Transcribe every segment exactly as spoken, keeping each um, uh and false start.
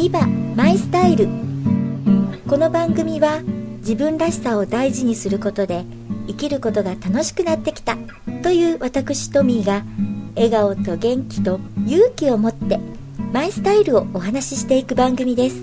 ビバマイスタイル。この番組は自分らしさを大事にすることで生きることが楽しくなってきたという私トミーが笑顔と元気と勇気を持ってマイスタイルをお話ししていく番組です。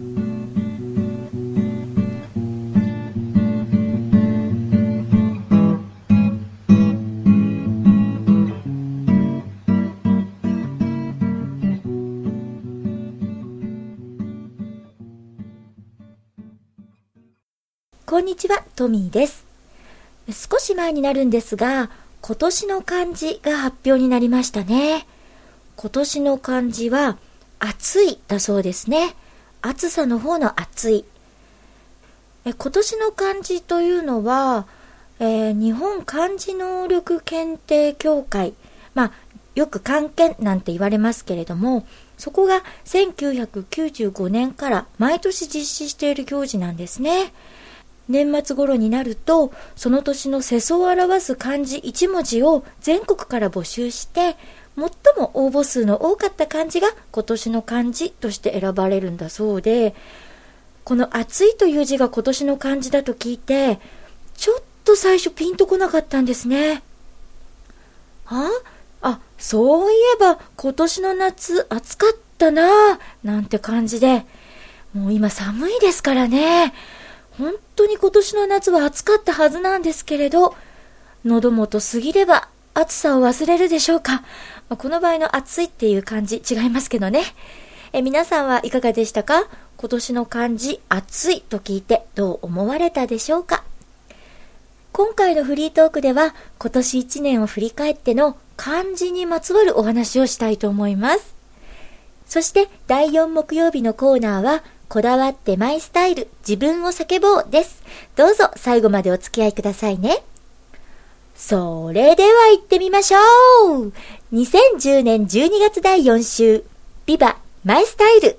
こんにちは、トミーです。少し前になるんですが、今年の漢字が発表になりましたね。今年の漢字は暑いだそうですね。暑さの方の暑い。え今年の漢字というのは、えー、日本漢字能力検定協会、まあよく漢検なんて言われますけれども、そこがせんきゅうひゃくきゅうじゅうごねんから毎年実施している行事なんですね。年末頃になると、その年の世相を表す漢字いち文字を全国から募集して、最も応募数の多かった漢字が今年の漢字として選ばれるんだそうで、この暑いという字が今年の漢字だと聞いて、ちょっと最初ピンとこなかったんですね。あ、あ、そういえば今年の夏暑かったなぁなんて感じで、もう今寒いですからね。本当に今年の夏は暑かったはずなんですけれど、喉元過ぎれば暑さを忘れるでしょうか。この場合の暑いっていう漢字違いますけどね。え皆さんはいかがでしたか？今年の漢字暑いと聞いてどう思われたでしょうか？今回のフリートークでは今年いちねんを振り返っての漢字にまつわるお話をしたいと思います。そしてだいよん木曜日のコーナーはこだわってマイスタイル、自分を叫ぼうです。どうぞ最後までお付き合いくださいね。それでは行ってみましょう。にせんじゅうねんじゅうにがつだいよん週、ビバマイスタイル。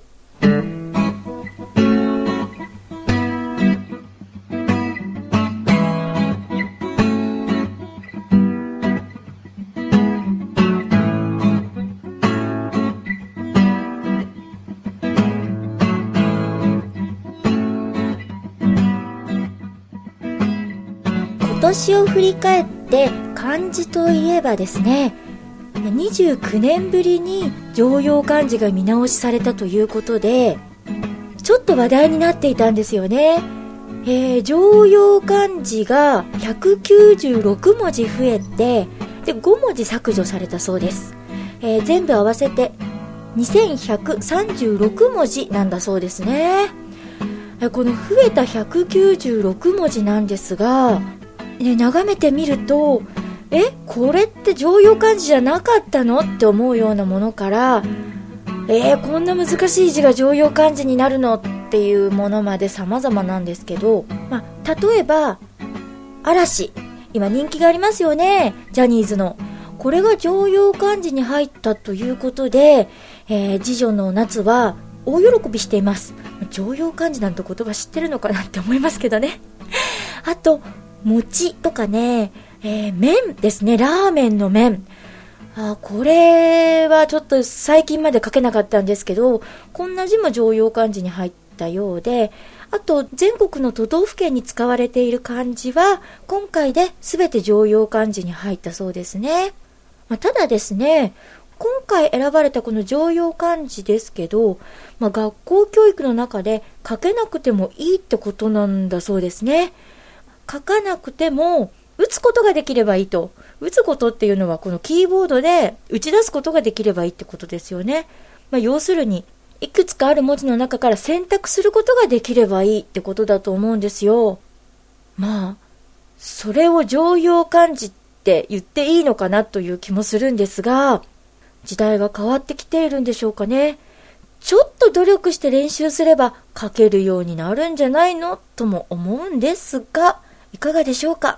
今年を振り返って漢字といえばですね、にじゅうきゅうねんぶりに常用漢字が見直しされたということで、ちょっと話題になっていたんですよね。えー、常用漢字がひゃくきゅうじゅうろく文字増えて、でご文字削除されたそうです。えー、全部合わせてにせんひゃくさんじゅうろく文字なんだそうですね。えー、この増えたひゃくきゅうじゅうろく文字なんですが、ね、眺めてみると、え、これって常用漢字じゃなかったのって思うようなものから、えー、こんな難しい字が常用漢字になるのっていうものまで様々なんですけど、まあ、例えば嵐、今人気がありますよね、ジャニーズの。これが常用漢字に入ったということで、えー、次女の夏は大喜びしています。常用漢字なんて言葉知ってるのかなって思いますけどね。あと餅とかね、えー、麺ですね、ラーメンの麺。あ、これはちょっと最近まで書けなかったんですけど、こんな字も常用漢字に入ったようで、あと全国の都道府県に使われている漢字は今回で全て常用漢字に入ったそうですね。まあ、ただですね、今回選ばれたこの常用漢字ですけど、まあ、学校教育の中で書けなくてもいいってことなんだそうですね。書かなくても打つことができればいいと。打つことっていうのはこのキーボードで打ち出すことができればいいってことですよね。まあ、要するにいくつかある文字の中から選択することができればいいってことだと思うんですよ。まあそれを常用漢字って言っていいのかなという気もするんですが、時代が変わってきているんでしょうかね。ちょっと努力して練習すれば書けるようになるんじゃないのとも思うんですが、いかがでしょうか。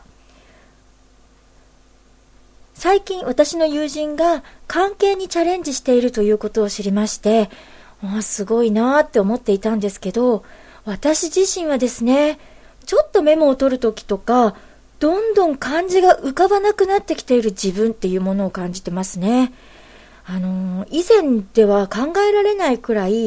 最近私の友人が漢検にチャレンジしているということを知りまして、あ、すごいなって思っていたんですけど、私自身はですね、ちょっとメモを取るときとか、どんどん漢字が浮かばなくなってきている自分っていうものを感じてますね。あのー、以前では考えられないくらい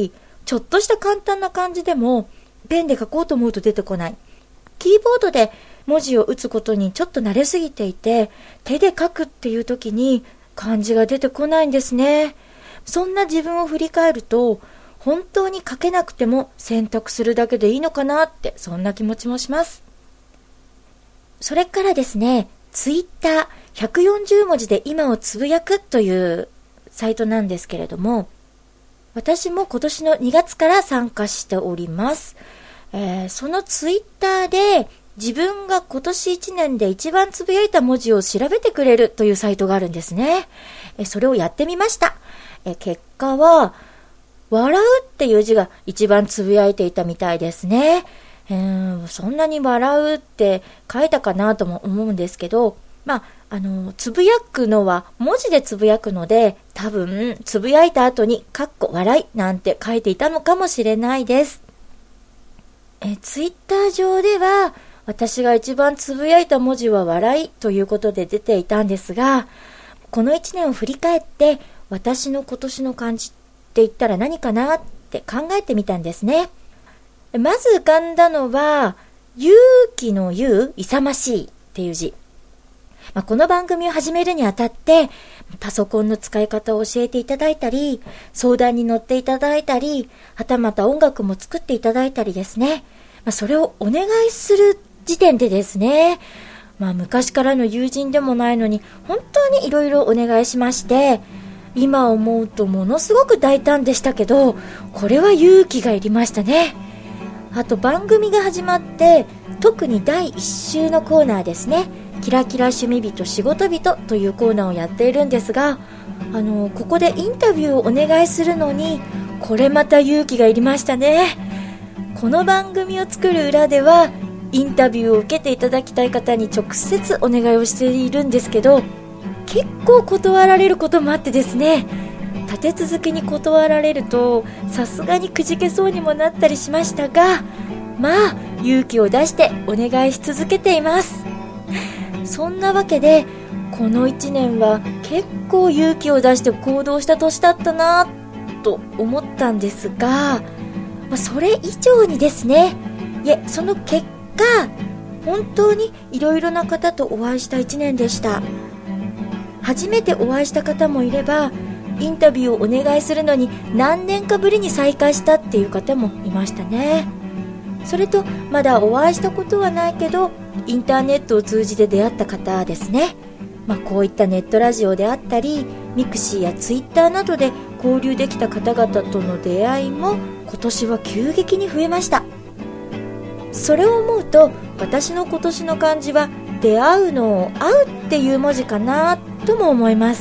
ちょっとした簡単な漢字でもペンで書こうと思うと出てこない。キーボードで文字を打つことにちょっと慣れすぎていて、手で書くっていう時に漢字が出てこないんですね。そんな自分を振り返ると、本当に書けなくても選択するだけでいいのかなって、そんな気持ちもします。それからですね、ツイッターひゃくよんじゅうもじで今をつぶやくというサイトなんですけれども、私も今年のにがつから参加しております。えー、そのツイッターで自分が今年いちねんで一番つぶやいた文字を調べてくれるというサイトがあるんですね。えー、それをやってみました。えー、結果は笑うっていう字が一番つぶやいていたみたいですね。えー、そんなに笑うって書いたかなとも思うんですけど、まあ、あのつぶやくのは文字でつぶやくので、多分つぶやいた後にかっこ笑いなんて書いていたのかもしれないです。えツイッター上では私が一番つぶやいた文字は笑いということで出ていたんですが、このいちねんを振り返って私の今年の漢字って言ったら何かなって考えてみたんですね。まず浮かんだのは勇気の勇、勇ましいっていう字。まあ、この番組を始めるにあたってパソコンの使い方を教えていただいたり、相談に乗っていただいたり、はたまた音楽も作っていただいたりですね、まあ、それをお願いする時点でですね、まあ、昔からの友人でもないのに本当にいろいろお願いしまして、今思うとものすごく大胆でしたけど、これは勇気がいりましたね。あと番組が始まって特にだいいっ週のコーナーですね、キラキラ趣味人仕事人というコーナーをやっているんですが、あのここでインタビューをお願いするのにこれまた勇気がいりましたね。この番組を作る裏ではインタビューを受けていただきたい方に直接お願いをしているんですけど、結構断られることもあってですね、立て続けに断られるとさすがにくじけそうにもなったりしましたが、まあ勇気を出してお願いし続けています。そんなわけでこのいちねんは結構勇気を出して行動した年だったなと思ったんですが、まあ、それ以上にですね、いえその結果本当にいろいろな方とお会いしたいちねんでした。初めてお会いした方もいれば、インタビューをお願いするのに何年かぶりに再会したっていう方もいましたね。それとまだお会いしたことはないけどインターネットを通じて出会った方ですね。まあ、こういったネットラジオであったりミクシーやツイッターなどで交流できた方々との出会いも今年は急激に増えました。それを思うと私の今年の漢字は出会うのを会うっていう文字かなとも思います。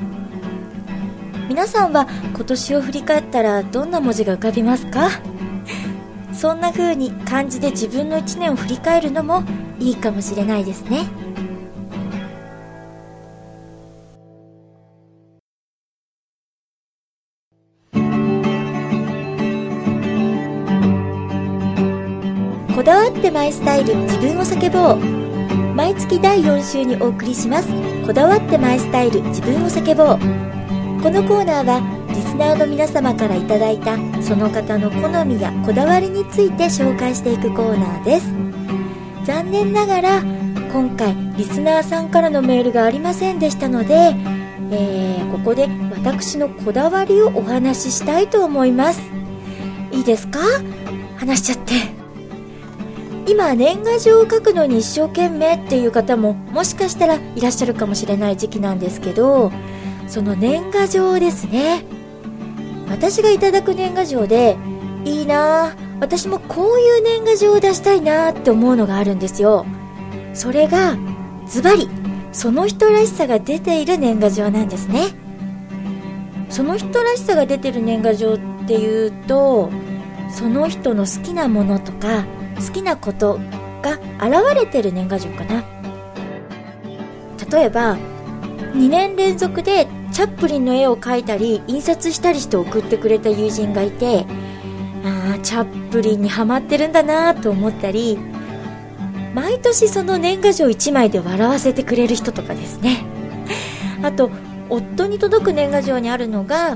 皆さんは今年を振り返ったらどんな文字が浮かびますか？そんな風に漢字で自分のいちねんを振り返るのもいいかもしれないですね。こだわってマイスタイル、自分を叫ぼう。毎月だいよん週にお送りしますこだわってマイスタイル、自分を叫ぼう。このコーナーはリスナーの皆様からいただいたその方の好みやこだわりについて紹介していくコーナーです。残念ながら今回リスナーさんからのメールがありませんでしたので、えー、ここで私のこだわりをお話ししたいと思います。いいですか？話しちゃって。今年賀状を書くのに一生懸命っていう方ももしかしたらいらっしゃるかもしれない時期なんですけど、その年賀状ですね。私がいただく年賀状でいいな、私もこういう年賀状を出したいなって思うのがあるんですよ。それがズバリその人らしさが出ている年賀状なんですね。その人らしさが出ている年賀状っていうと、その人の好きなものとか好きなことが現れている年賀状かな。例えばにねん連続でチャップリンの絵を描いたり印刷したりして送ってくれた友人がいて、あーチャップリンにハマってるんだなと思ったり、毎年その年賀状いちまいで笑わせてくれる人とかですね。あと夫に届く年賀状にあるのが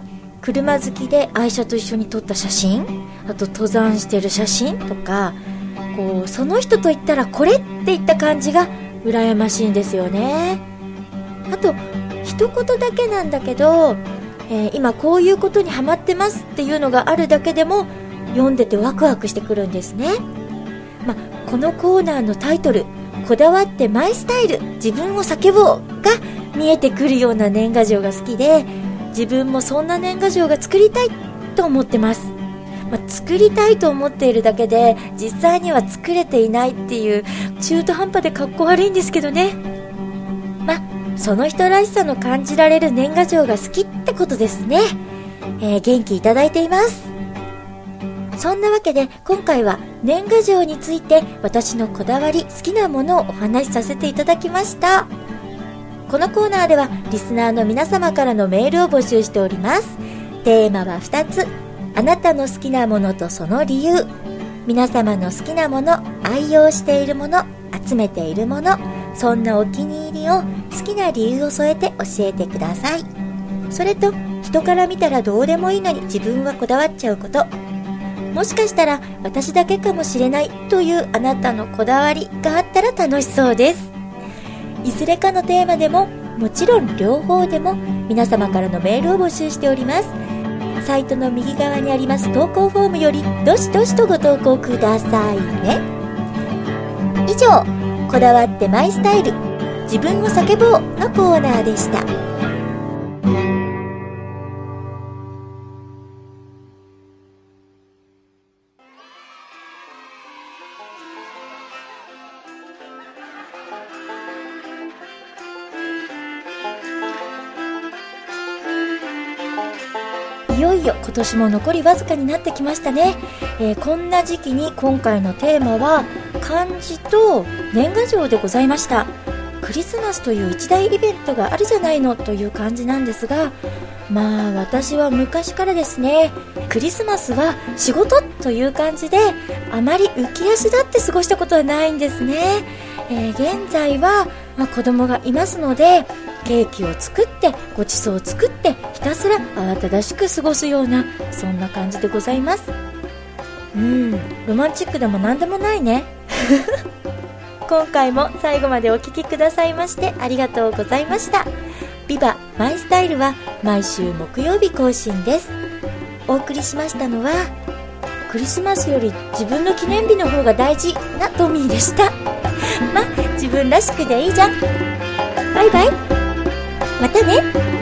車好きで愛車と一緒に撮った写真、あと登山してる写真とか、こうその人と言ったらこれっていった感じが羨ましいんですよね。あと一言だけなんだけど、えー、今こういうことにハマってますっていうのがあるだけでも読んでてワクワクしてくるんですね。まあ、このコーナーのタイトル、こだわってマイスタイル、自分を叫ぼうが見えてくるような年賀状が好きで、自分もそんな年賀状が作りたいと思ってます。まあ、作りたいと思っているだけで実際には作れていないっていう中途半端でかっこ悪いんですけどね。まあ、その人らしさの感じられる年賀状が好きってことですね。えー、元気いただいています。そんなわけで今回は年賀状について私のこだわり、好きなものをお話しさせていただきました。このコーナーではリスナーの皆様からのメールを募集しております。テーマはふたつ。あなたの好きなものとその理由。皆様の好きなもの、愛用しているもの、集めているもの、そんなお気に入りを好きな理由を添えて教えてください。それと人から見たらどうでもいいのに自分はこだわっちゃうこと、もしかしたら私だけかもしれないというあなたのこだわりがあったら楽しそうです。いずれかのテーマでも、もちろん両方でも皆様からのメールを募集しております。サイトの右側にあります投稿フォームよりどしどしとご投稿くださいね。以上、こだわってマイスタイル、自分を叫ぼうのコーナーでした。いよいよ今年も残りわずかになってきましたね。えー、こんな時期に今回のテーマは漢字と年賀状でございました。クリスマスという一大イベントがあるじゃないのという感じなんですが、まあ私は昔からですね、クリスマスは仕事という感じであまり浮き足立って過ごしたことはないんですね。えー、現在は、まあ、子供がいますのでケーキを作ってごちそうを作ってひたすら慌ただしく過ごすような、そんな感じでございます。うん、ロマンチックでもなんでもないね。今回も最後までお聞きくださいましてありがとうございました。ビバマイスタイルは毎週木曜日更新です。お送りしましたのは、クリスマスより自分の記念日の方が大事なトミーでした。ま、自分らしくでいいじゃん。バイバイ。またね。